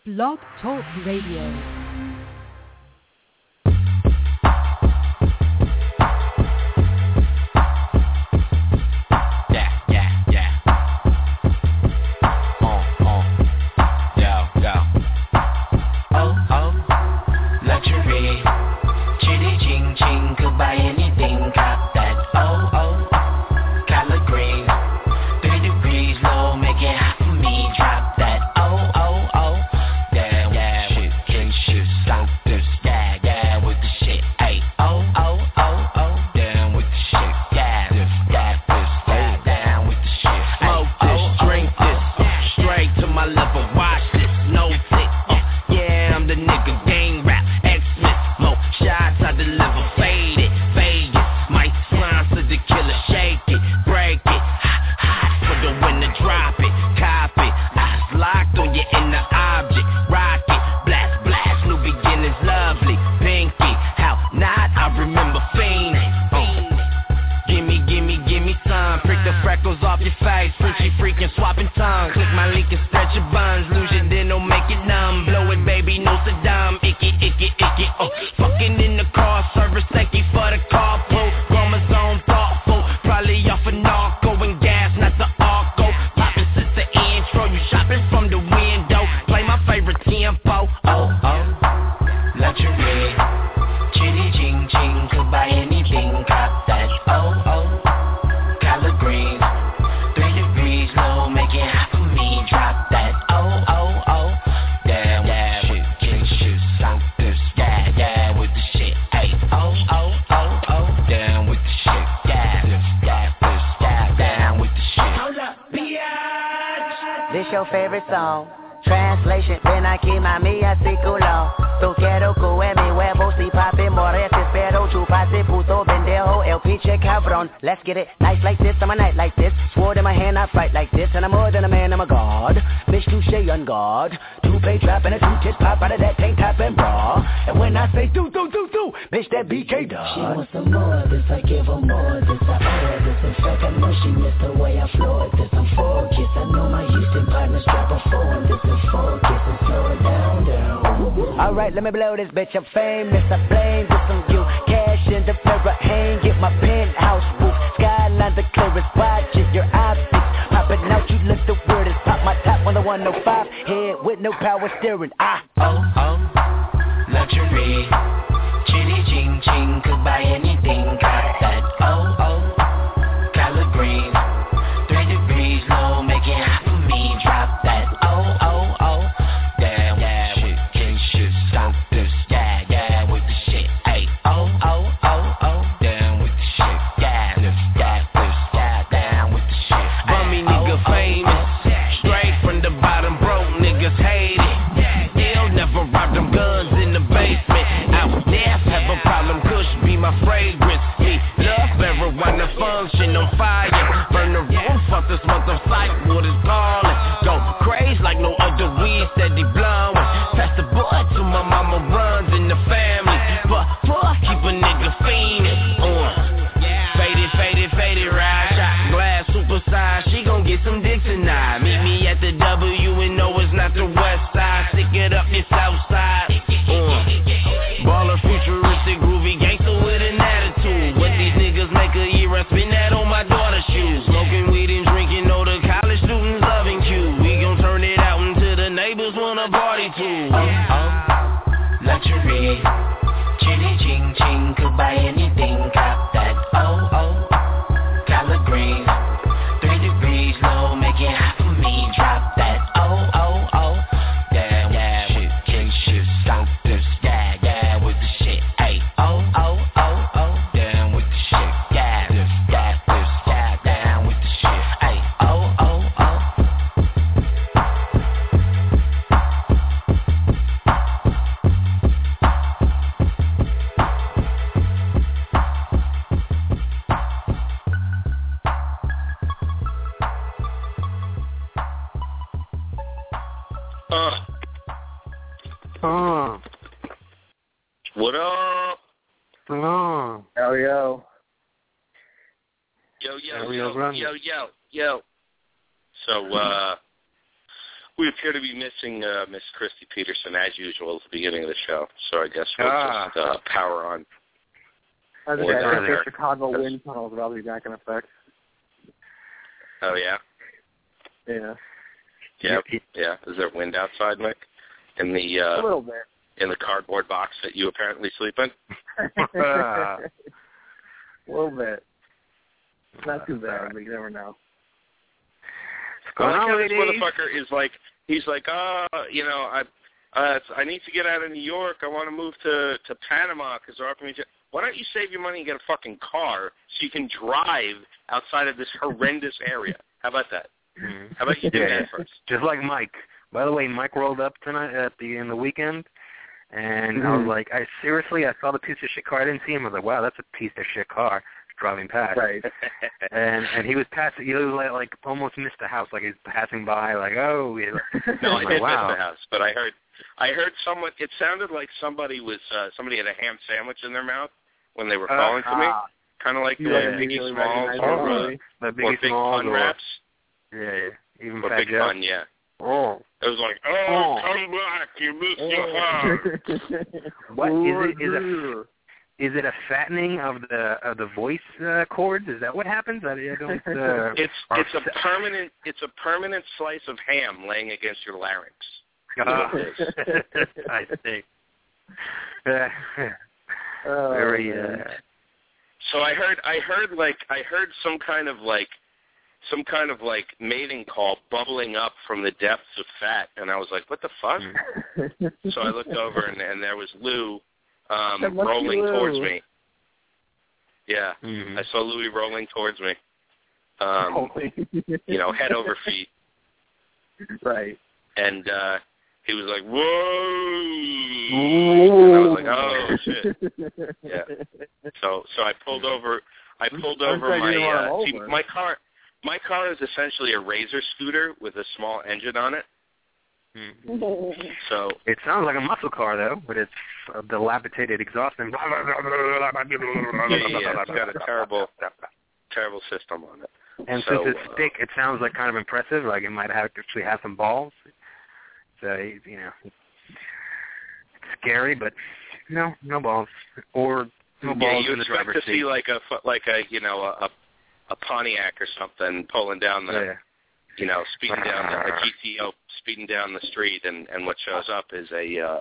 Blog Talk Radio. Let's get it, nice like this, I'm a knight like this. Sword in my hand, I fight like this. And I'm more than a man, I'm a god. Bitch, touche on guard. Two-play trap and a two-tits pop out of that tank top and bra. And when I say do, bitch, that BK does. She wants some more of this, I give her more of this. I pour this, in fact, I know she missed the way I floored this. I'm focused, I know my Houston partners drop a phone. This is focus and slow it down. Alright, let me blow this bitch, I'm famous. I blame this on you. Cash in the mirror, hang, get my penthouse roof. Skyline the clearest, watch it, your optics popping out, you look the weirdest. Pop my top on the 105, head with no power steering. Luxury, chitty ching ching, could buy anything, got that. Collard green, 3 degrees low, make it hot for me, drop that. Damn, shit, can't shit, stop this, yeah, with the shit, ayy. Damn with the shit, yeah, down with the shit. Bummy nigga famous, straight from the bottom, broke niggas hate it. They'll never rob them guns in the basement. Out there have a problem, Kush be my fragrance. Me love marijuana function on fire. Burn the roof off this mother sight, what is calling. Go crazy like no other weed, steady blowing. Pass the boy to my mama, runs in the family. But keep a nigga fiending. Faded, ride shot, glass super size. She gon' get some dick tonight. Meet me at the W and no, it's not the west side. Stick it up your south side. Baller, futuristic, groovy gangster with an attitude. What these niggas make a year, I spend that on my daughter's shoes. Smoking weed and drinking, all the college students loving Q. We gon' turn it out until the neighbors wanna party too. Luxury, chitty ching ching, could buy anything, cop that. Collard green, 3 degrees low, make it hot for me, drop that. Damn, shit, can't shit, stop this, yeah, with the shit, ayy. Damn with the shit, yeah, down with the shit, ayy. What up? Yo. Yo. So, We appear to be missing Miss Christy Peterson, as usual, at the beginning of the show. So I guess we'll just power on. I think the Chicago wind tunnel will probably be back in effect. Oh, yeah? Yeah. Yeah. Is there wind outside, Mick? In the, a little bit. In the cardboard box that you apparently sleep in? A little bit. Not too bad, but you never know. I like how this motherfucker is like, he's like, you know, I need to get out of New York. I want to move to Panama because they're offering me. Why don't you save your money and get a fucking car so you can drive outside of this horrendous area? How about that? Mm-hmm. How about you do that first? Just like Mike. By the way, Mike rolled up tonight in the weekend, and I was like, I saw the piece of shit car. I didn't see him. I was like, wow, that's a piece of shit car driving past. Right. and he was passing. He was like almost missed the house. Like he was passing by. Like, oh. No, I didn't miss the house, but I heard someone. It sounded like somebody had a ham sandwich in their mouth when they were calling to me, kind of like the Biggie Smalls or Big Pun raps. Yeah. Even or Big Pun, yeah. Oh. It was like, come back, you missed your heart. What is it? A fattening of the voice cords? Is that what happens? I don't. It's a permanent slice of ham laying against your larynx. I see. Very. So I heard some kind of mating call bubbling up from the depths of fat, and I was like, what the fuck? So I looked over, and there was Lou rolling towards me. Yeah, I saw Louie rolling towards me. You know, head over feet. Right. And he was like, whoa! And I was like, oh shit. Yeah. So I pulled over. My car is essentially a Razor scooter with a small engine on it. So it sounds like a muscle car though, but it's a dilapidated exhaust and it's got a terrible system on it. And since it's thick, it sounds like kind of impressive. Like it might actually have some balls. So you know, it's scary, but no balls or no balls in the driver's seat. You expect to see like a you know a Pontiac or something pulling down the. You know, speeding down a GTO, speeding down the street, and what shows up is a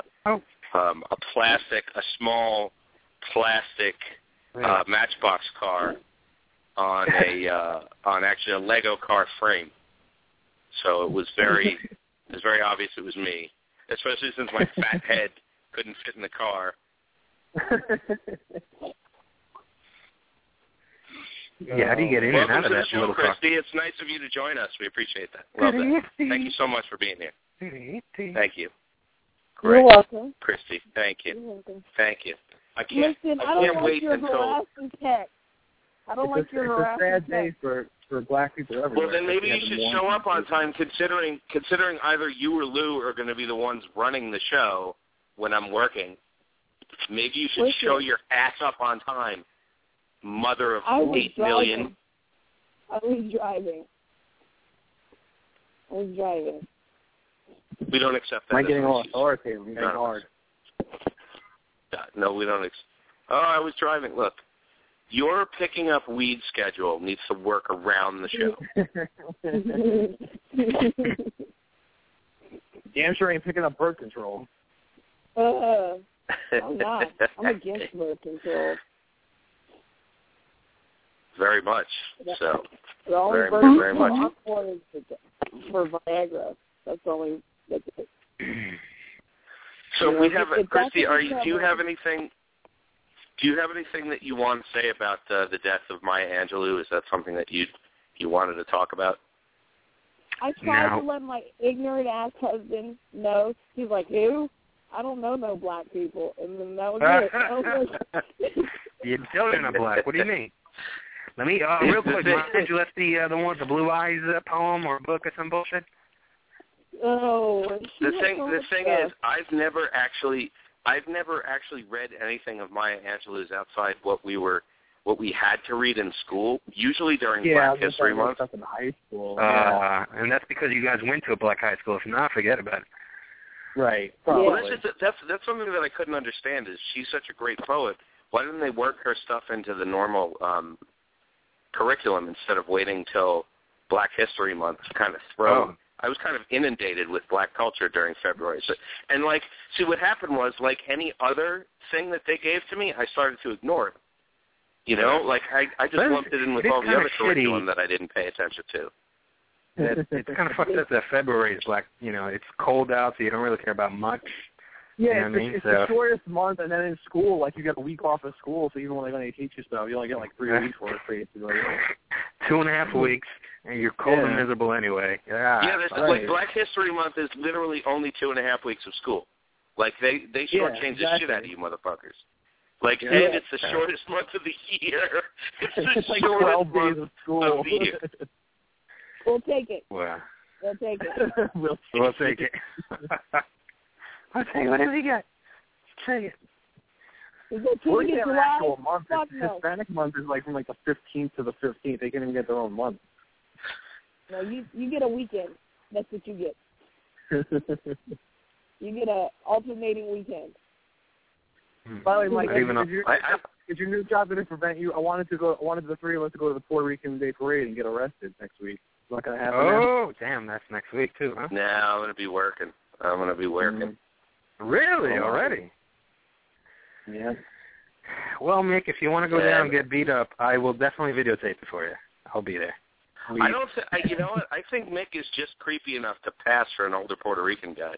small plastic Matchbox car on actually a Lego car frame. So it was very obvious it was me, especially since my fat head couldn't fit in the car. Yeah, how do you get in and out of that little car? Christy, it's nice of you to join us. We appreciate that. Love that. Thank you so much for being here. Thank you. Great. You're welcome. Christy, thank you. You're welcome. Thank you. I can't like wait until... I don't like your harassing text. It's a sad day for black people everywhere. Well, then maybe you should show up on time, considering either you or Lou are going to be the ones running the show when I'm working. Maybe you should show your ass up on time. Mother of 8 million. I was driving. We don't accept that. I'm getting all authoritative. I'm getting hard. No, we don't. I was driving. Look, your picking up weed schedule needs to work around the show. Damn sure ain't picking up birth control. I'm not. I'm against birth control. Very much. So, the only very much. I'm for Viagra. That's it. So we have, Christy. Do you have anything? Do you have anything that you want to say about the death of Maya Angelou? Is that something that you wanted to talk about? I tried to let my ignorant ass husband know. He's like, who? I don't know no black people, and then that was it. You still are not black. What do you mean? Let me real quick. Did you left the one with the Blue Eyes poem or book or some bullshit? Oh. The thing is, I've never actually read anything of Maya Angelou's outside what we were what we had to read in school, usually during Black History Month. Stuff in high school. And that's because you guys went to a black high school. If not, forget about it. Right. Well, that's something that I couldn't understand. Is she's such a great poet? Why didn't they work her stuff into the normal curriculum instead of waiting till Black History Month to kind of throw? Oh. I was kind of inundated with black culture during February. So, and see, what happened was, like any other thing that they gave to me, I started to ignore it. You know, like I just lumped it in with all the other curriculum that I didn't pay attention to. It's kind of fucked up that February is like, it's cold out, so you don't really care about much. Yeah, it's the shortest month, and then in school, like, you get a week off of school, so even when they're going to teach you stuff, you only get, like, 3 weeks worth basically. 2.5 weeks, and you're cold and miserable anyway. Like, Black History Month is literally only 2.5 weeks of school. Like, they shortchange the shit out of you motherfuckers. Like, and it's the shortest month of the year. It's the like shortest 12 days month of school. of the year. We'll take it. Wow. We'll take it. We'll take it. I'll tell you, what have you got? Take it. Well, they get an actual month. Hispanic month is like from like the 15th to the 15th. They can't even get their own month. No, you get a weekend. That's what you get. You get a alternating weekend. By the way, Mike, did your new job going to prevent you? I wanted the three of us to go to the Puerto Rican Day Parade and get arrested next week. It's not going to happen. Oh, damn, that's next week too, huh? No, I'm going to be working. Mm-hmm. Really? Already? Yeah. Well, Mick, if you want to go down and get beat up, I will definitely videotape it for you. I'll be there. I don't. You know what? I think Mick is just creepy enough to pass for an older Puerto Rican guy.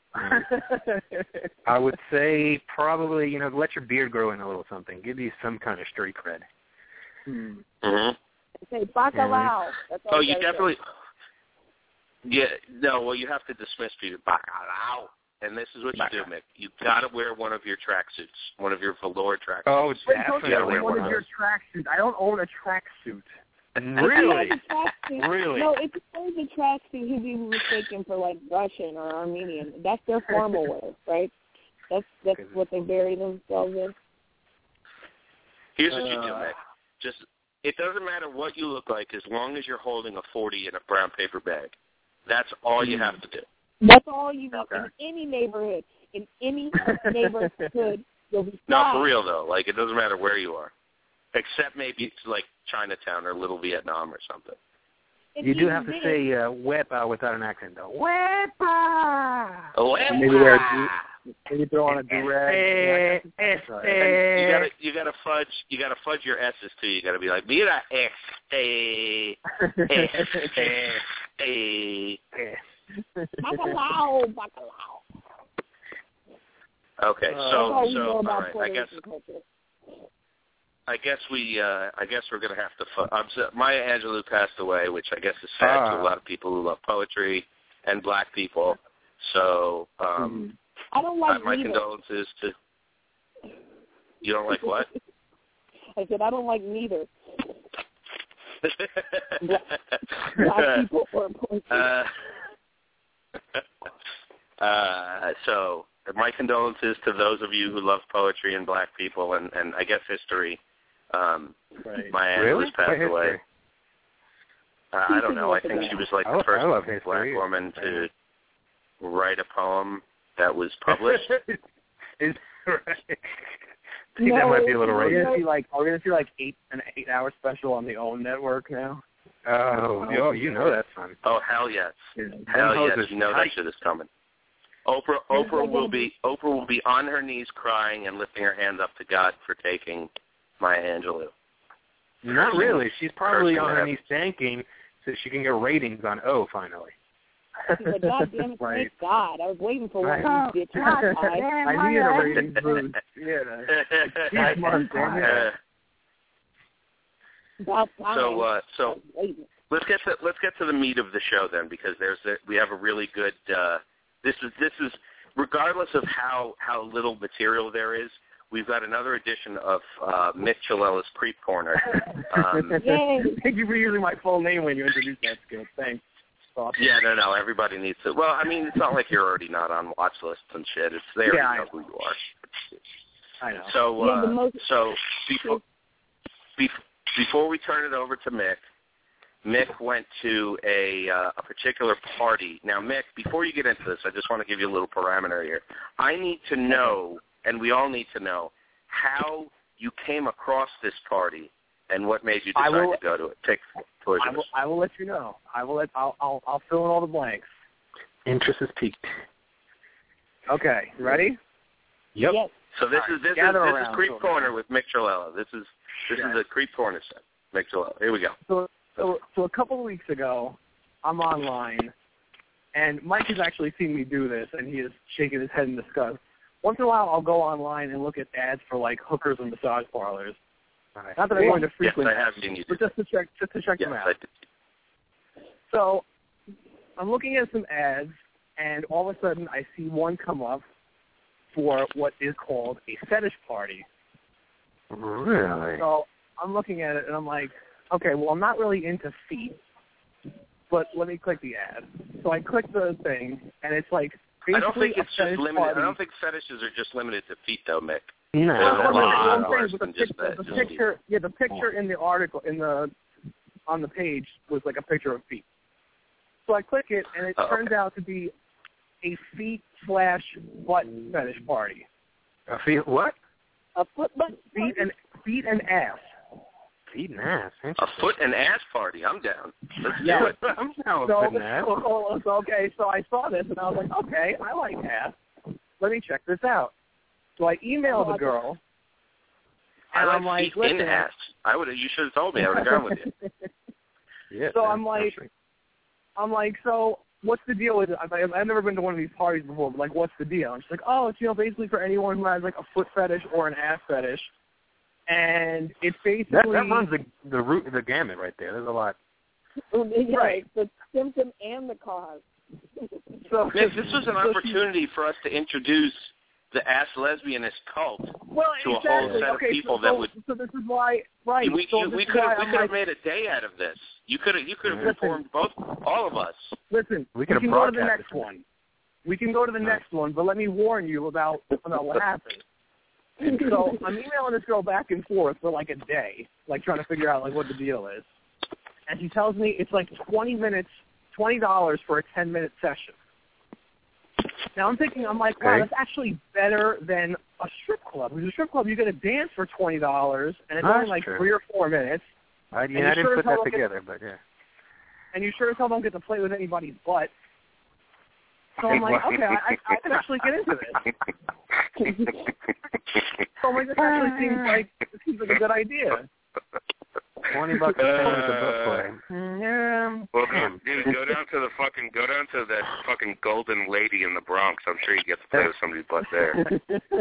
I would say probably, let your beard grow in a little something. Give you some kind of street cred. Mm-hmm. Say bacalao. That's all you definitely. Yeah. No. Well, you have to dismiss people. Bacalao. And this is what you do, Mick. You got to wear one of your tracksuits, one of your velour tracksuits. Oh, definitely. Don't wear one of your tracksuits. I don't own a tracksuit. Really? Really? No, if you own a tracksuit, he'd be mistaken for like Russian or Armenian. That's their formal wear, right? That's what they bury themselves in. Here's what you do, Mick. Just it doesn't matter what you look like as long as you're holding a 40 in a brown paper bag. That's all you have to do. That's all you need in any neighborhood. In any neighborhood, you'll be fine. No, for real though. Like it doesn't matter where you are, except maybe it's like Chinatown or Little Vietnam or something. You do have to say "wepa" without an accent though. Wepa. Maybe throw on a durag. You gotta fudge your S's too. You gotta be like mira Bacalao. Okay, so all right. I guess we're gonna have to. Maya Angelou passed away, which I guess is sad to a lot of people who love poetry and black people. So I don't like my neither. condolences to. You don't like what? I said I don't like neither. Black people or poetry. So my condolences to those of you who love poetry and black people and I guess history. Maya Angelou passed away. I don't know. I think she was like the first black woman to write a poem that was published. Is right. I think that might be a little right. Are we gonna see like an 8-hour special on the OWN network now? Oh, you know that's fun. Oh, hell yes. Hell yes. You know that shit is coming. Oprah will be on her knees crying and lifting her hands up to God for taking Maya Angelou. Not really. She's probably on her knees thanking so she can get ratings on O finally. But God damn it, thank God. I was waiting for one of these bitches. I needed a ratings boost. Yeah. So let's get to the meat of the show then, because we have a really good. This is regardless of how little material there is. We've got another edition of Mick Chilella's Creep Corner. Thank you for using my full name when you introduced that skill. Thanks. Awesome. Yeah, no, everybody needs to. Well, I mean, it's not like you're already not on watch lists and shit. It's there. You know who you are. I know. So, before we turn it over to Mick, Mick went to a particular party. Now, Mick, before you get into this, I just want to give you a little parameter here. I need to know, and we all need to know, how you came across this party and what made you decide to go to it. I will let you know. I'll fill in all the blanks. Interest is piqued. Okay, ready? Yep. Yes. So this is Creep Corner with Mick Trelello. This is a Creep Corner set. Mick Trelello. Here we go. So a couple of weeks ago, I'm online, and Mike has actually seen me do this, and he is shaking his head in disgust. Once in a while, I'll go online and look at ads for like hookers and massage parlors. Right. Not that I'm going to frequent, yes, I have seen you but just to check them out. So I'm looking at some ads, and all of a sudden I see one come up for what is called a fetish party. Really? So I'm looking at it, and I'm like, okay, well, I'm not really into feet, but let me click the ad. So I click the thing, and it's like basically I don't think it's just limited. Party. I don't think fetishes are just limited to feet, though, Mick. No. The picture in the article on the page was like a picture of feet. So I click it, and it turns out to be a feet/butt fetish party. A feet what? A foot butt. Feet and ass. Feet and ass. A foot and ass party. I'm down. Let's do it. I'm down with foot and ass. So I saw this, and I was like, okay, I like ass. Let me check this out. So I emailed the girl. And I'm like, feet in ass. You should have told me. I would have gone with you. Yeah. So I'm like, so what's the deal with it? I've never been to one of these parties before, but like, what's the deal? And she's like, oh, it's basically for anyone who has like a foot fetish or an ass fetish, and it's basically that runs the gamut right there. There's a lot. Right, the symptom and the cause. So Mick, this was an opportunity for us to introduce the ass lesbianist cult to a whole set of people that would. So this is why, right? We could have made a day out of this. You could have informed all of us. Listen, we can go to the next one. We can go to the next one, but let me warn you about what happened. And so I'm emailing this girl back and forth for like a day, like trying to figure out like what the deal is. And she tells me it's like 20 minutes, $20 for a 10-minute session. Now I'm thinking, I'm like, wow, that's actually better than a strip club. Because a strip club, you get a dance for $20, and it's only like 3 or 4 minutes. I didn't put that together, but yeah. And you sure as hell don't get to play with anybody's butt. So I'm like, okay, I can actually get into this. So I'm like, this actually seems like a good idea. $20 a time with the butt play. Well, dude, go down to that fucking golden lady in the Bronx. I'm sure you get to play with somebody's butt there.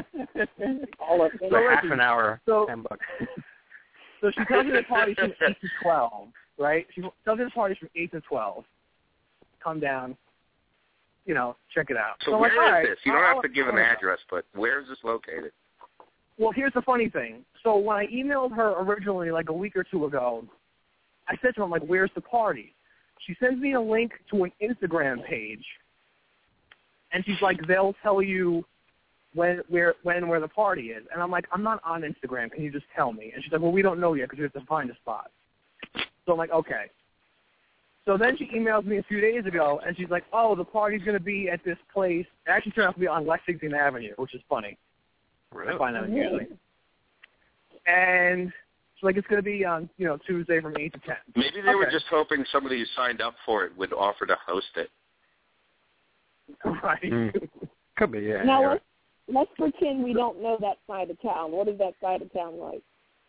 Half an hour, $10. So she tells me the party's from 8 to 12, right? She tells me the party's from 8 to 12. Come down, check it out. So where is this? You don't have to give an address, but where is this located? Well, here's the funny thing. So when I emailed her originally, like a week or two ago, I said to her, I'm like, where's the party? She sends me a link to an Instagram page, and she's like, they'll tell you where the party is. And I'm like, I'm not on Instagram. Can you just tell me? And she's like, well, we don't know yet because we have to find a spot. So I'm like, okay. So then she emails me a few days ago, and she's like, oh, the party's going to be at this place. It actually turned out to be on Lexington Avenue, which is funny. Really? I find that amusing. And she's like, it's going to be on, Tuesday from 8 to 10. Maybe they were just hoping somebody who signed up for it would offer to host it. Right. Could be, yeah. Now, let's pretend we don't know that side of town. What is that side of town like?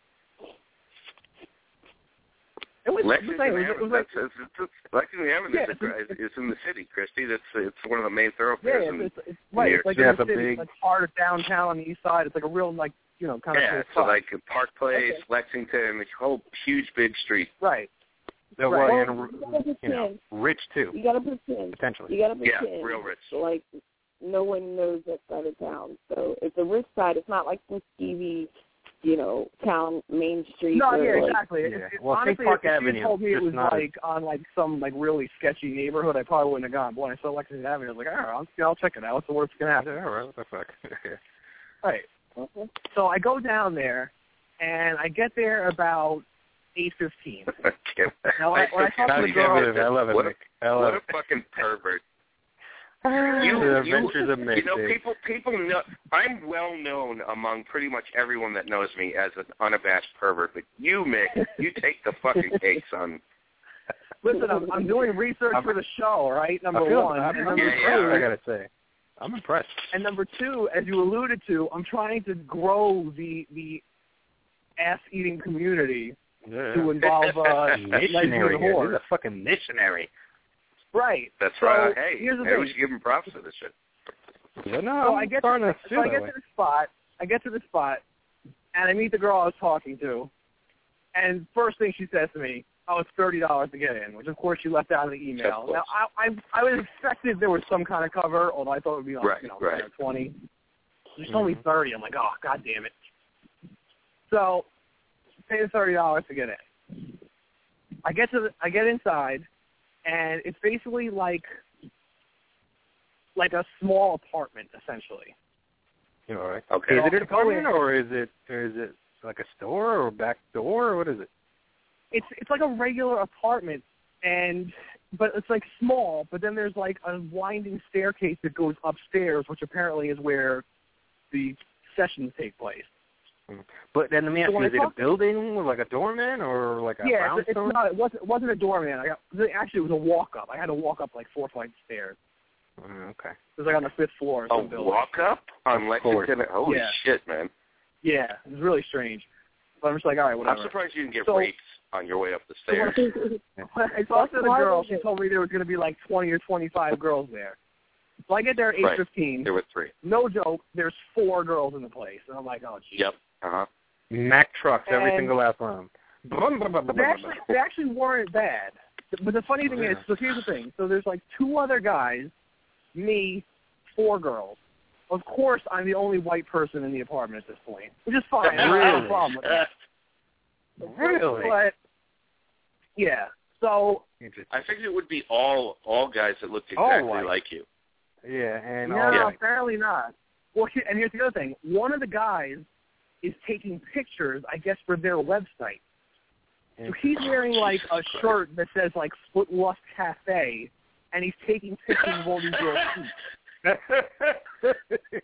Lexington Avenue. Lexington Avenue is in the city, Christy. It's one of the main thoroughfares. Yeah, it's right. It's like in the city. It's like part of downtown on the east side. It's like a real, kind of. Yeah, so like Park Place, Lexington, a whole huge big street. Right. So, right. And rich too. You got to pretend. Potentially. You got to pretend. Yeah, real rich. Like no one knows that side of town. So it's a rich side. It's not like some skeevy, town main street. No, yeah, exactly. Yeah. Honestly, Park if Avenue, you told me it was like on some really sketchy neighborhood, I probably wouldn't have gone. But when I saw Lexington Avenue, I was like, all right, I'll check it out. What's the worst that can happen? All right, what the fuck? Right. Okay. So I go down there, and I get there about 8:15. Now, I when I talk to the girl, I love it. What Nick. a fucking pervert. The Adventures of Mick. You know, people know. I'm well known among pretty much everyone that knows me as an unabashed pervert. But you, Mick, you take the fucking cake, son. listen, I'm doing research for the show, right? Number one, and number two, I gotta say, I'm impressed. And number two, as you alluded to, I'm trying to grow the ass-eating community to involve missionary. whores. He's a fucking missionary. Right. That's so right. Hey, here's the maybe thing. we should give him props for this shit. Yeah, no, So I'm I get starting to feel that the spot. I get to the spot, and I meat the girl I was talking to. And first thing she says to me, "Oh, it's $30 to get in," which of course she left out of the email. Now I was expected there was some kind of cover, although I thought it would be like 20. She told me 30. I'm like, oh, god damn it. So pay the $30 to get in. I get inside, and it's basically like a small apartment essentially. You all right? Okay. Is it an apartment or is it like a store or a back door or what is it? It's like a regular apartment, but it's like small. But then there's like a winding staircase that goes upstairs, which apparently is where the sessions take place. But then let me ask you: is it a building with like a doorman or like a brownstone? It's not. It wasn't a doorman. Actually, it was a walk up. I had to walk up like 4 flights of stairs. Okay. It was like on the 5th floor. A walk up on Lexington? Holy shit, man! Yeah, it was really strange. But I'm just like, all right, whatever. I'm surprised you didn't get raped on your way up the stairs. When I talked to the girl, she told me there was going to be like 20 or 25 girls there. So I get there at 8:15. There were 3. No joke. There's 4 girls in the place, and I'm like, oh, geez. Yep. Mack trucks, every single last one. They actually weren't bad. But the funny thing is, so here's the thing. So there's like 2 other guys, me, 4 girls. Of course, I'm the only white person in the apartment at this point, which is fine. I don't have a problem with that. Really? But, yeah. So I figured it would be all guys that looked exactly like you. Yeah, and no, apparently not. Well, and here's the other thing. One of the guys is taking pictures, I guess, for their website. So he's wearing like a shirt that says like Footlust Cafe, and he's taking pictures of all these girls' feet.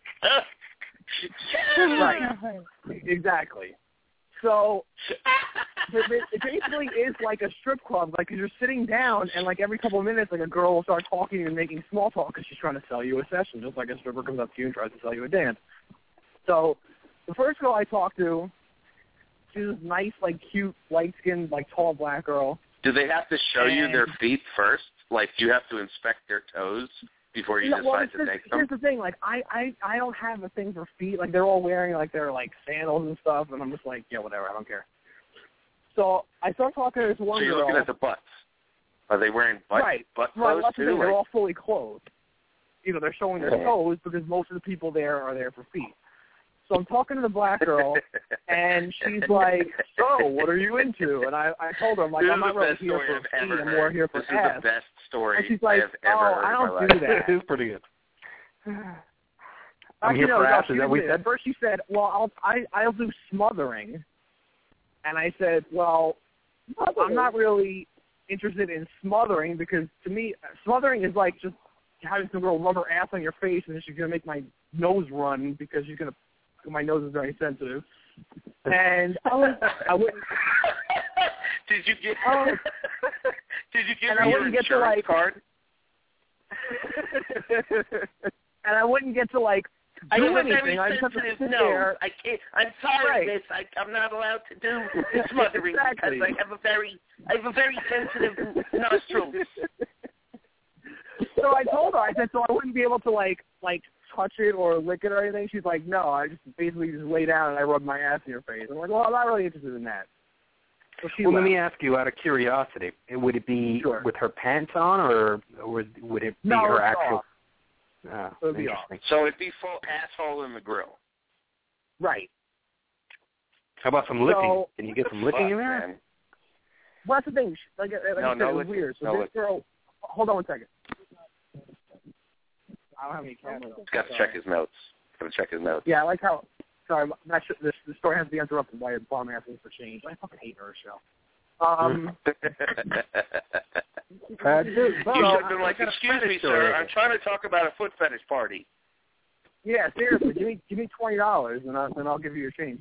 Right. Exactly. So it basically is like a strip club, like 'cause you're sitting down and like every couple of minutes, like a girl will start talking and making small talk because she's trying to sell you a session, just like a stripper comes up to you and tries to sell you a dance. So the first girl I talked to, she's this nice, like cute, light-skinned, like tall black girl. Do they have to show you their feet first? Like, do you have to inspect their toes before you decide to take them? Here's the thing, like I don't have a thing for feet. Like they're all wearing like their like sandals and stuff, and I'm just like, yeah, whatever, I don't care. So I start talking to this one girl. So you're looking at the butts. Are they wearing butt clothes too? They're all fully clothed. You know, they're showing their toes because most of the people there are there for feet. So I'm talking to the black girl, and she's like, so what are you into? And I told her, I'm like, I'm not really here for feet, I'm more here for ass. This is the best story and she's like, I have ever heard I don't in my do life. that. It's pretty good. I'm here for ass, is that what you said? First she said, well, I'll do smothering. And I said, well, I'm not really interested in smothering because to me, smothering is like just having some girl rub her ass on your face and then she's going to make my nose run because my nose is very sensitive. And I wouldn't. Did you get? Did you get your insurance card? And I wouldn't get to like do anything. I just have to sit there. I can't. I'm sorry, Miss. I'm not allowed to do smothering because I have a very sensitive nostrils. So I told her, I said, so I wouldn't be able to like touch it or lick it or anything. She's like, no, I just basically just lay down and I rub my ass in your face. I'm like, well, I'm not really interested in that. So let me ask you out of curiosity, would it be with her pants on or would it be her actual? Off. It would be off. So it'd be full asshole in the grill. Right. How about some licking? Can you get some licking in there? Man. Well, that's the thing. Like I said, it was weird. So this girl, hold on one second. I don't have any cameras. He's got to check his notes. Yeah, I like how sorry, this story has to be interrupted by a bum asking for change. I fucking hate her show. You should have been like, excuse me, sir, I'm trying to talk about a foot fetish party. Yeah, seriously, give me $20 and I'll give you your change.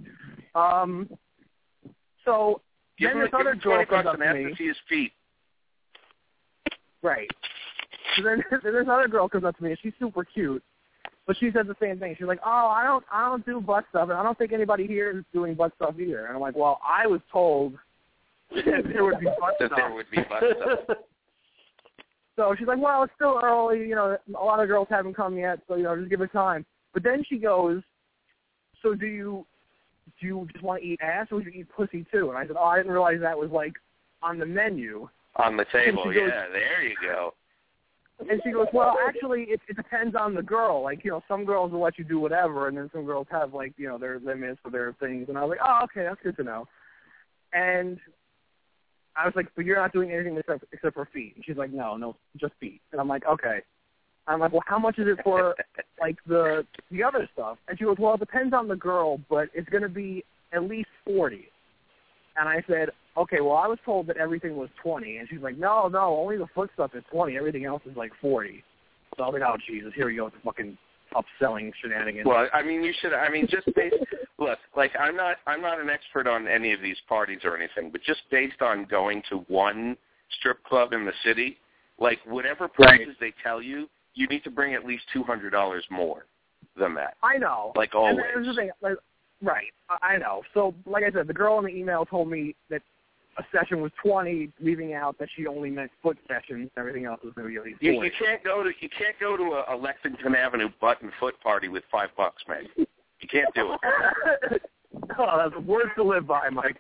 So then this other girl comes up to me. To see his feet. Right. So then this other girl comes up to me and she's super cute, but she says the same thing. She's like, "Oh, I don't do butt stuff, and I don't think anybody here is doing butt stuff either." And I'm like, "Well, I was told that there would be butt stuff." There would be butt stuff. So she's like, "Well, it's still early. You know, a lot of girls haven't come yet, so just give it time." But then she goes, "So do you just want to eat ass, or do you eat pussy too?" And I said, "Oh, I didn't realize that was like on the menu." On the table, yeah. There you go. And she goes, "Well, actually, it depends on the girl. Like, some girls will let you do whatever, and then some girls have, like, their limits for their things." And I was like, "Oh, okay, that's good to know." And I was like, "But you're not doing anything except for feet." And she's like, "No, just feet." And I'm like, "Okay." I'm like, "Well, how much is it for, like, the other stuff?" And she goes, "Well, it depends on the girl, but it's going to be at least 40. And I said, "Okay, well, I was told that everything was 20. And she's like, no, only the foot stuff is 20. Everything else is like 40. So I was like, "Oh, Jesus, here we go with the fucking upselling shenanigans." Well, I mean, just based, look, like, I'm not an expert on any of these parties or anything, but just based on going to one strip club in the city, like, whatever prices they tell you, you need to bring at least $200 more than that. I know. Like, always. And there's the thing, like, right, I know. So, like I said, the girl in the email told me that a session was 20, leaving out that she only meant foot sessions. Everything else was going to be at least 40. You can't go to a Lexington Avenue butt and foot party with $5, man. You can't do it. Oh, that's words to live by, Mike.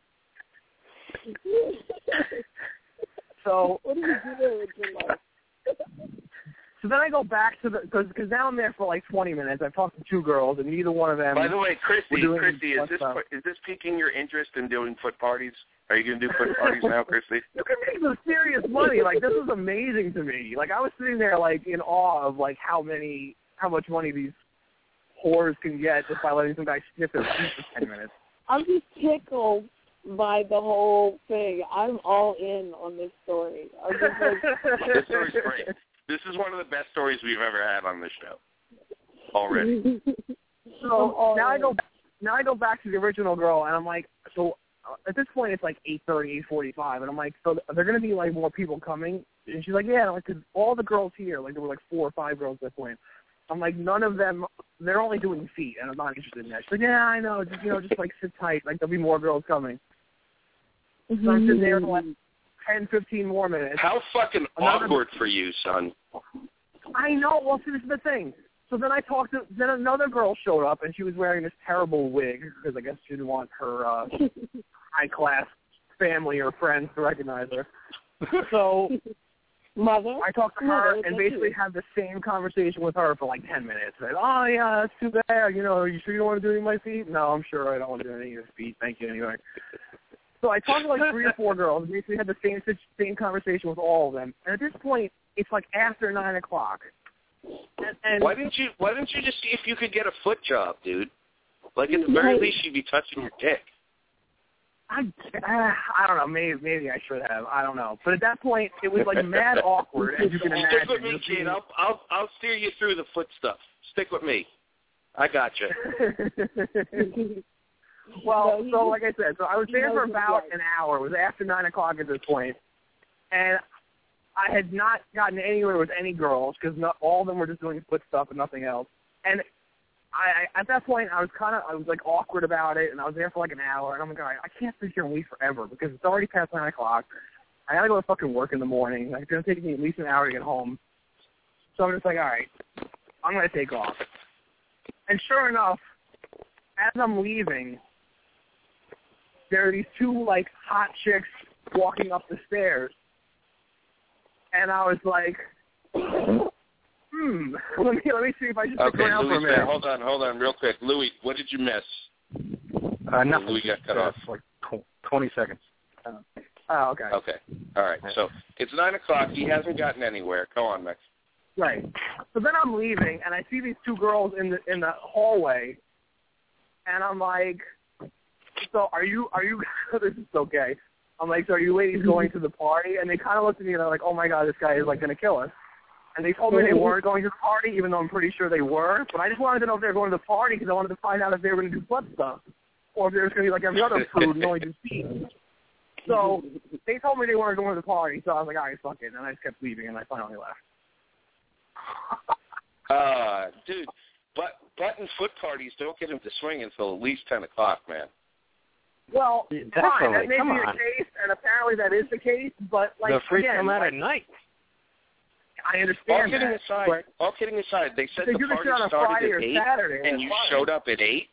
So what do you do with your life? So then I go back to because now I'm there for like 20 minutes. I've talked to two girls, and neither one of them. By the way, Christy, is this piquing your interest in doing foot parties? Are you going to do foot parties now, Christy? You can make some serious money. Like, this is amazing to me. Like, I was sitting there like in awe of like how much money these whores can get just by letting some guy sniff their feet for 10 minutes. I'm just tickled by the whole thing. I'm all in on this story. I'm just like, this story's great. This is one of the best stories we've ever had on this show already. So now I go back to the original girl, and I'm like, so at this point it's like 8:30, 8:45, and I'm like, so are there going to be like more people coming? And she's like, yeah, like, 'cause all the girls here, like there were like 4 or 5 girls at that point. I'm like, none of them, they're only doing feet, and I'm not interested in that. She's like, yeah, I know, just like sit tight, like there'll be more girls coming. So I'm sitting there for like 10, 15 more minutes. How fucking awkward for you, son. I know. Well, see, this is the thing. So then then another girl showed up, and she was wearing this terrible wig, because I guess she didn't want her high-class family or friends to recognize her. So Mother? I talked to her and basically had the same conversation with her for like 10 minutes. Like, oh, yeah, that's too bad. Are you sure you don't want to do any of my feet? No, I'm sure I don't want to do any of your feet. Thank you anyway. So I talked to like 3 or 4 girls, and basically had the same conversation with all of them. And at this point, it's like after 9 o'clock. And why didn't you just see if you could get a foot job, dude? Like, at the very least, you'd be touching your dick. I don't know. Maybe I should have. I don't know. But at that point, it was like mad awkward, as you can imagine. Stick with me, kid. I'll steer you through the foot stuff. Stick with me. I got you. Well, so like I said, so I was there for about an hour. It was after 9 o'clock at this point, and I had not gotten anywhere with any girls because all of them were just doing foot stuff and nothing else. And at that point, I was like awkward about it, and I was there for like an hour, and I'm like, all right, I can't sit here and wait forever because it's already past 9 o'clock. I gotta go to fucking work in the morning. Like, it's gonna take me at least an hour to get home. So I'm just like, all right, I'm gonna take off. And sure enough, as I'm leaving, there are these 2 like hot chicks walking up the stairs, and I was like, let me see if I just stick around for a minute. Hold on, real quick, Louis, what did you miss? Nothing. Louis got cut off. Like 20 seconds. Oh, okay. Okay, all right. So it's 9 o'clock. He hasn't gotten anywhere. Go on, Max. Right. So then I'm leaving, and I see these 2 girls in the hallway, And I'm like, so are you, this is okay. I'm like, so are you ladies going to the party? And they kind of looked at me and they're like, oh, my God, this guy is, like, going to kill us. And they told me they weren't going to the party, even though I'm pretty sure they were. But I just wanted to know if they were going to the party because I wanted to find out if they were going to do butt stuff or if there was going to be like every other prude and only do feet. So they told me they weren't going to the party, so I was like, all right, fuck it. And I just kept leaving, and I finally left. Dude, butt and foot parties don't get into swing until at least 10 o'clock, man. Well, fine, that may be Come the on. case, and apparently that is the case, but like, the freaks again, come out like, at night. I understand All kidding aside, they said the party on a started Friday at or 8, Saturday, and you fine. showed up at 8?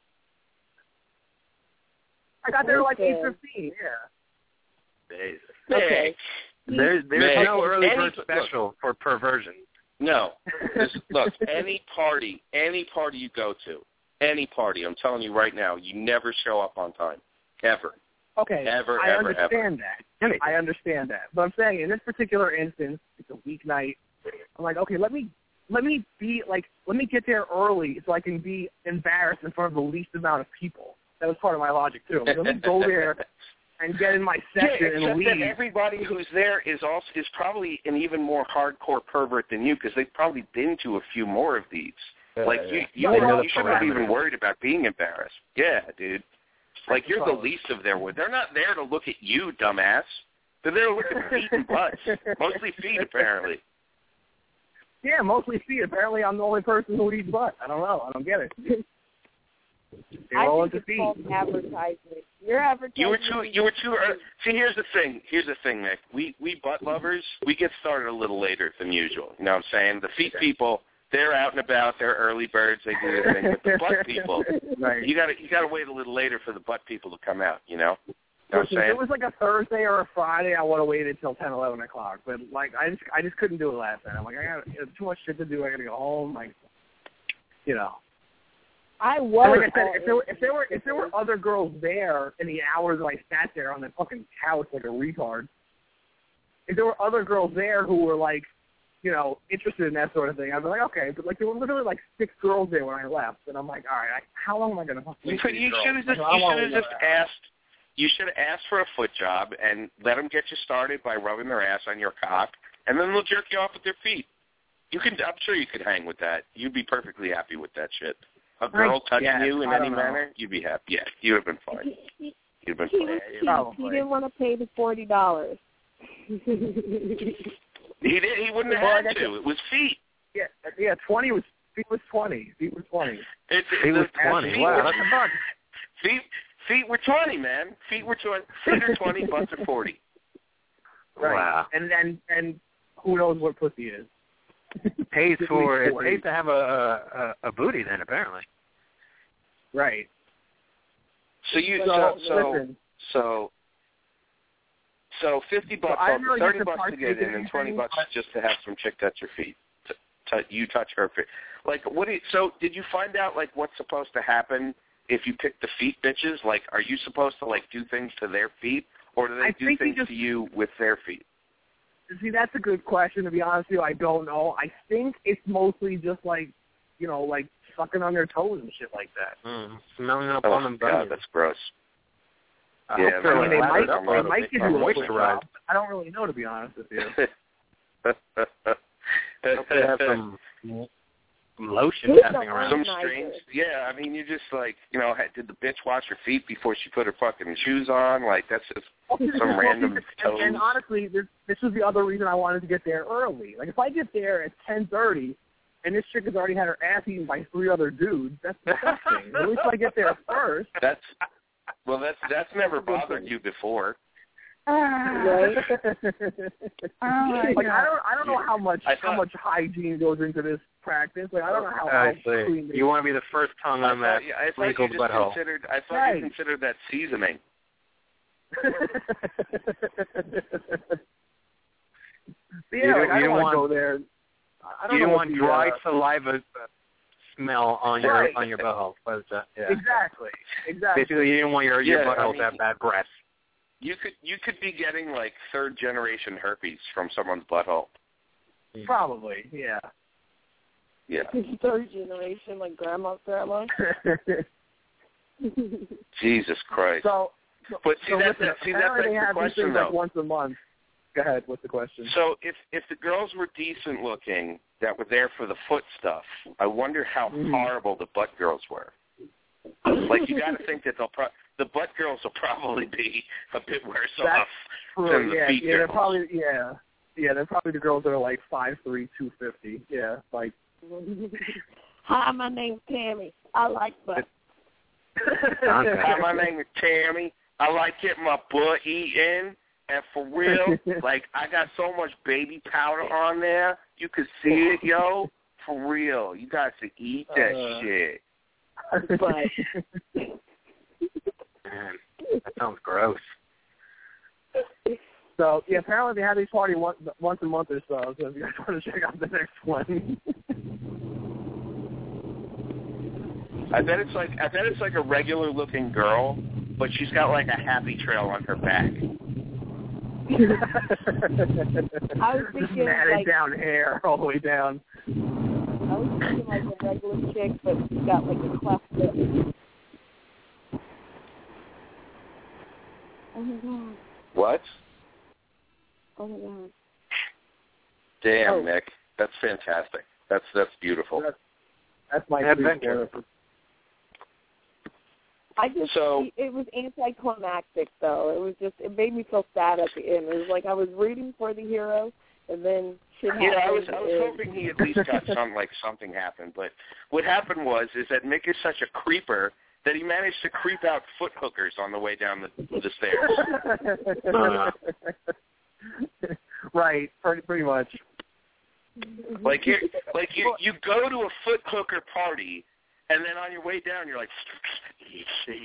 I got there like Okay. 8:15, yeah. Okay. There's Man. no early Any- bird special for perversion. No. Look, any party you go to, any party, I'm telling you right now, you never show up on time. Ever. Okay, Ever, I ever, understand ever. that. I understand that. But I'm saying in this particular instance, it's a weeknight. I'm like, okay, let me get there early so I can be embarrassed in front of the least amount of people. That was part of my logic too. Let me go there and get in my section and except leave. that everybody who's there is probably an even more hardcore pervert than you because they've probably been to a few more of these. You shouldn't be even worried about being embarrassed. Yeah, dude. Like, you're the least of their worries. They're not there to look at you, dumbass. They're there to look at feet and butts. Mostly feet, apparently. Yeah, mostly feet. Apparently I'm the only person who eats butt. I don't know. I don't get it. I think it's called advertising. You're advertising. You were too early. See, here's the thing, Nick. We butt lovers, we get started a little later than usual. You know what I'm saying? The feet people, they're out and about. They're early birds. They do their thing. But the butt people, right. you gotta wait a little later for the butt people to come out. You know? You know what I'm If saying? it was like a Thursday or a Friday, I would have waited till 10, 11 o'clock. But like, I just couldn't do it last night. I'm like, I got too much shit to do. I got to go home. Like, you know. I was. Like I said, if there were other girls there in the hours that I sat there on the fucking couch like a retard, if there were other girls there who were like, you know, interested in that sort of thing, I'd be like, okay. But like, there were literally like 6 girls there when I left, and I'm like, all right, how long am I gonna? You should have asked for a foot job and let them get you started by rubbing their ass on your cock, and then they'll jerk you off with their feet. I'm sure you could hang with that. You'd be perfectly happy with that shit. A girl touching you in any manner, you'd be happy. Yeah, you would have been fine. You'd have been fine. He didn't want to pay the $40. He did. He wouldn't have had to. It was feet. Yeah. 20 was feet was 20. Feet was 20. Feet was 20. Wow, that's a buck. Feet were 20, man. Feet were 20. Feet are 20. Butts are 40. Right. Wow. And who knows what pussy is? It pays to have a booty then, apparently. Right. So $50, really $30 to get in, and $20 just to have some chick touch your feet. You touch her feet. Like, so did you find out like what's supposed to happen if you pick the feet bitches? Like, are you supposed to like do things to their feet, or do they do things to you with their feet? See, that's a good question. To be honest with you, I don't know. I think it's mostly just like, you know, like sucking on their toes and shit like that. Smelling up on them. God, that's gross. They might give you a foot job. I don't really know, to be honest with you. They have some lotion passing around. Some strange, yeah. I mean, you just like, you know, did the bitch wash her feet before she put her fucking shoes on? Like, that's just some random toes. And honestly, this was the other reason I wanted to get there early. Like, if I get there at 10:30 and this chick has already had her ass eaten by 3 other dudes, that's disgusting. At least I get there first. That's never bothered you before. Right. Like, I don't know how much hygiene goes into this practice. Like, I don't know how clean. You want to be the first tongue on that wrinkle butthole. I thought you considered that seasoning. You don't want to go there. You don't want dry saliva smell on your butthole. Yeah. Exactly. Basically, you don't want your butthole to have bad breath. You could be getting like 3rd generation herpes from someone's butthole. Probably, yeah. Yeah. 3rd generation, like grandma's grandma. Jesus Christ. But that's the question, though. Like once a month. Go ahead. What's the question? So if the girls were decent looking that were there for the foot stuff, I wonder how horrible the butt girls were. Like, you got to think that the butt girls will probably be a bit worse off than the feet girls. They're probably the girls that are like 5'3", 250. Yeah, like. Hi, my name's Tammy. I like butt. Hi, my name is Tammy. I like getting my butt eaten. And for real, like, I got so much baby powder on there. You could see it, yo. For real. You got to eat that shit. But man, that sounds gross. So, yeah, apparently they have these parties once a month or so if you guys want to check out the next one. I bet it's like a regular looking girl, but she's got like a happy trail on her back. I was thinking matted down hair all the way down. I was thinking like a regular chick, but she's got like a cleft lip. Oh my god. What? Oh my god. Damn, Nick. That's fantastic. That's beautiful. That's my adventure. It was anticlimactic, though. It made me feel sad at the end. It was like I was rooting for the hero, and then shit happened. Yeah, I was hoping he at least got something happened. But what happened was that Nick is such a creeper that he managed to creep out foot hookers on the way down the stairs. Right, pretty much. Like you go to a foot hooker party. And then on your way down, you're like, you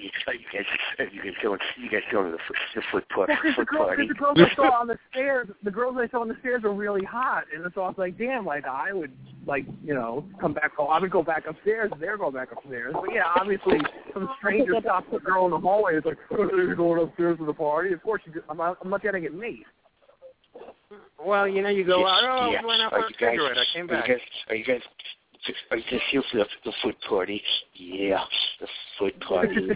guys going to the foot party. The girls I saw on the stairs were really hot, and so I was like, damn, like I would come back home. I would go back upstairs, and they're going back upstairs. But yeah, obviously, some stranger stops the girl in the hallway. It's like, you're going upstairs to the party. Of course, I'm not getting it made. Well, you go out. Went out for a cigarette. I came back. Are you guys here for the foot party? Yeah, the foot party.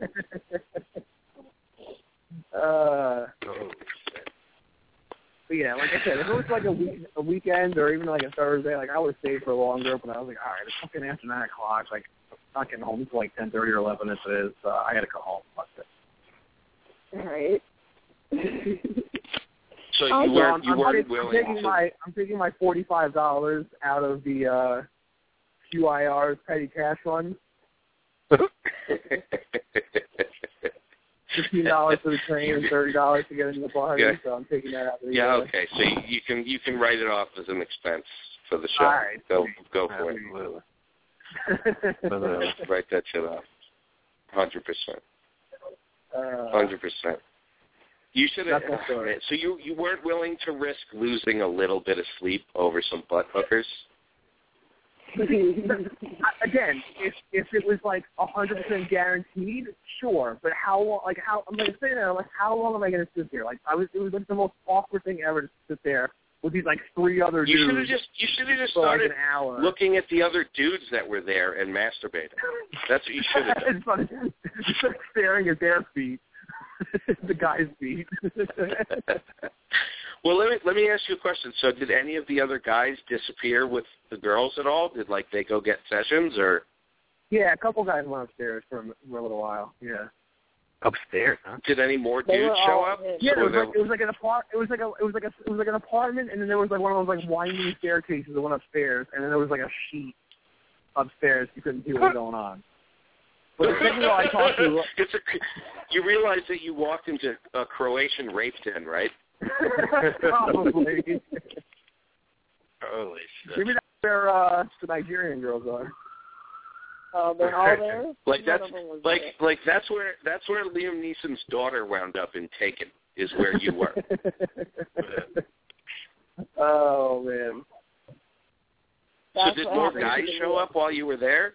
But yeah, like I said, if it was like a weekend or even like a Thursday, like I would stay for longer. But I was like, all right, it's fucking after 9 o'clock. Like, I'm not getting home until like 10:30 or 11 as it is. I got to go home. Fuck it. All right. So you weren't willing. I'm taking my $45 out of the QIR's petty cash fund. $15 for the train and $30 to get into the party. Yeah. So I'm taking that out of the. Yeah. Okay. So you can write it off as an expense for the show. All right. Go for it. Write that shit off. 100%. 100%. You should have. So you weren't willing to risk losing a little bit of sleep over some butt hookers? Again, if it was like 100% guaranteed, sure. But how long? Like how? I'm like sitting there. Like how long am I going to sit there? Like it was like the most awkward thing ever to sit there with these like 3 other dudes. You should have just started looking at the other dudes that were there and masturbating. That's what you should have done. Just staring at their feet. The guy's feet. Well, let me ask you a question. So, did any of the other guys disappear with the girls at all? Did they go get sessions or? Yeah, a couple guys went upstairs for a little while. Yeah. Upstairs, huh? Did any more dudes show up? Yeah, it was like an apartment, and then there was like one of those like winding staircases that went upstairs, and then there was like a sheet upstairs. You couldn't see what was going on. But the thing I talked to, you realize that you walked into a Croatian rape den, right? Probably. Holy shit. Maybe that's where the Nigerian girls are. Oh, they're all there. That's where Liam Neeson's daughter wound up in Taken. Is where you were. Oh man. So did more guys show up while you were there?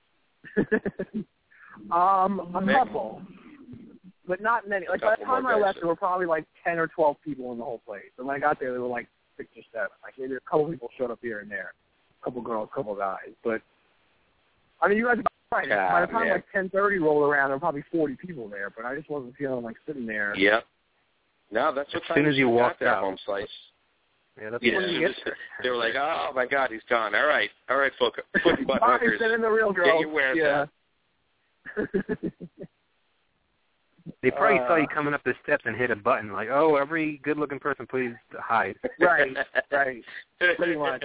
A couple, but not many. Like by the time I left, there were probably like 10 or 12 people in the whole place. And when I got there, there were like 6 or 7. Like maybe a couple people showed up here and there, a couple girls, a couple guys. But I mean, you guys Right. By the time like 10:30 rolled around, there were probably 40 people there, but I just wasn't feeling like sitting there. Yep. No, that's what as soon as you walked out, home slice. Yeah, that's when you get there. They were like, "Oh my God, he's gone." All right, foot and butt hookers. Send in the real girl. Get your wares out. They probably saw you coming up the steps and hit a button like, "Oh, every good-looking person, please hide." Right. Pretty much.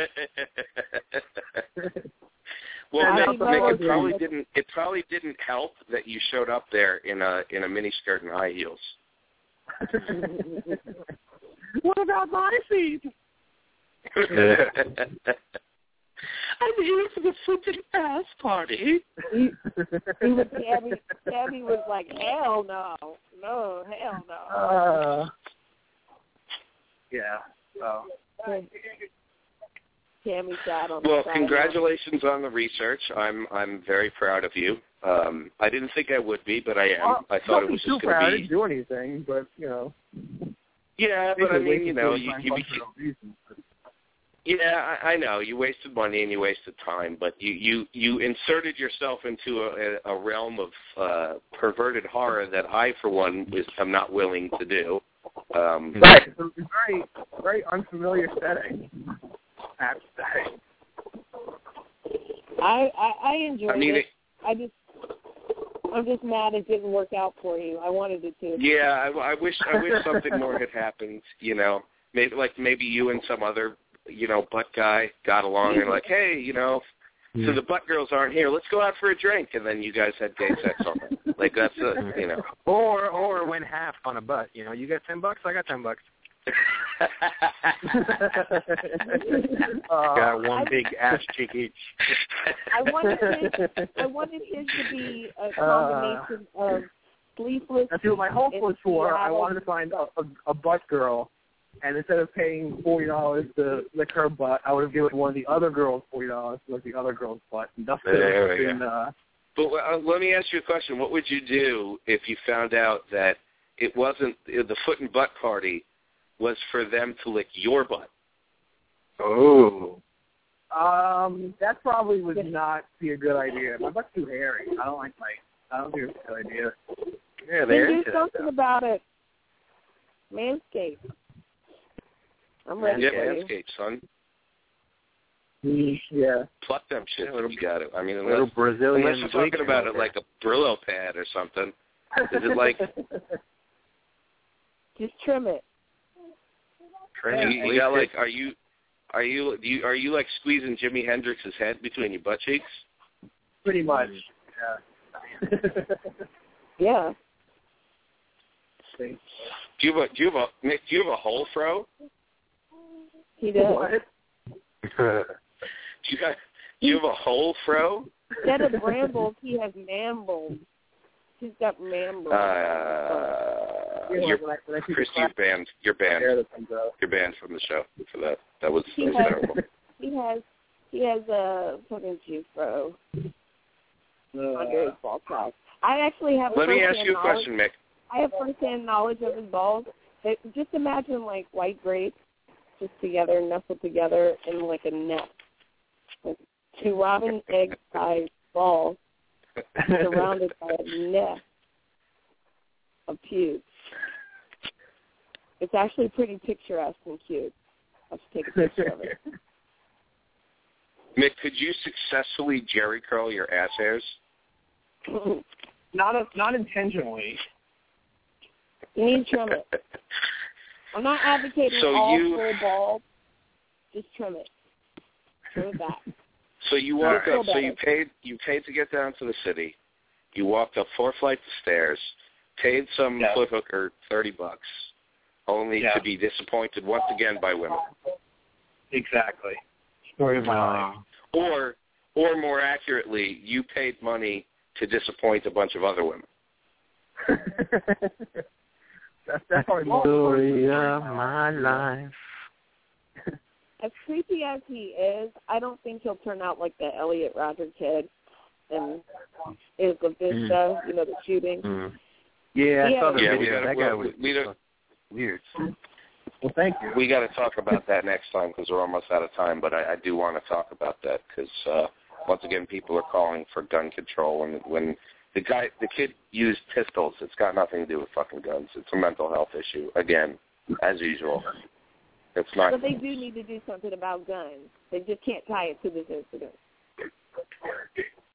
Well, Nick, it probably didn't help that you showed up there in a miniskirt and high heels. What about my feet? I'm here for the foot and ass party. Tabby was like, hell no. No, hell no. Yeah. So. Tammy sat on Well, congratulations on the research. I'm very proud of you. I didn't think I would be, but I am. I thought it was just going to be. I didn't do anything, but Yeah, but I mean, you Yeah, I know. You wasted money and you wasted time, but you inserted yourself into a realm of perverted horror that I, for one, am not willing to do. Right. It's a very, very unfamiliar setting. I have to say. I enjoyed it. I'm just mad it didn't work out for you. I wanted it to. Yeah, I wish something more had happened. Maybe you and some other butt guy got along and like, hey, so the butt girls aren't here. Let's go out for a drink, and then you guys had gay sex on it. Like that's Or went half on a butt. You got $10, I got $10. Got one big ass cheek each. I wanted his to be a combination of sleeveless. That's what my hope was for. I wanted to find a butt girl, and instead of paying $40 to lick her butt, I would have given one of the other girls $40 to lick the other girl's butt. And that's But let me ask you a question. What would you do if you found out that it wasn't the foot and butt party was for them to lick your butt? Oh. That probably would not be a good idea. My butt's too hairy. I don't think it's a good idea. Yeah, they're do something about it. Manscaped. I'm ready for you. Manscaped, son. Yeah. Pluck them shit. You got it. I mean, little Brazilian. Unless you're talking about it like a Brillo pad or something. Is it like? Just trim it. You got like? Are you like squeezing Jimi Hendrix's head between your butt cheeks? Pretty much. Yeah. Yeah. Do you have a hole fro? He does. What? Do you have a hole fro? Instead of brambles, he has mambles. He's got mambles. Chris, you're banned. You're banned from the show for that. That was terrible. He has a fucking Jufro under his ball sack. I actually have. Let me ask you a question, Mick. I have first-hand knowledge of his balls. Just imagine like white grapes, just together, nestled together in like a net. Like 2 robin egg-sized balls surrounded by a net of pubes. It's actually pretty picturesque and cute. I'll just take a picture of it. Mick, could you successfully jerry curl your ass hairs? Not intentionally. You need to trim it. I'm not advocating full bald. Just trim it. Trim it back. So you walked up. So you paid to get down to the city. You walked up 4 flights of stairs, paid some foot hooker $30, only to be disappointed once again by women. Exactly. Story of my life. Or more accurately, you paid money to disappoint a bunch of other women. That's definitely the story of my life. As creepy as he is, I don't think he'll turn out like the Elliot Rodger kid in Isla Vista, the shooting. Yeah, I saw the video. That guy was weird. Well, thank you. We got to talk about that next time because we're almost out of time, but I do want to talk about that because once again, people are calling for gun control, and when the kid used pistols, it's got nothing to do with fucking guns. It's a mental health issue, again, as usual. It's not. But they do need to do something about guns. They just can't tie it to this incident.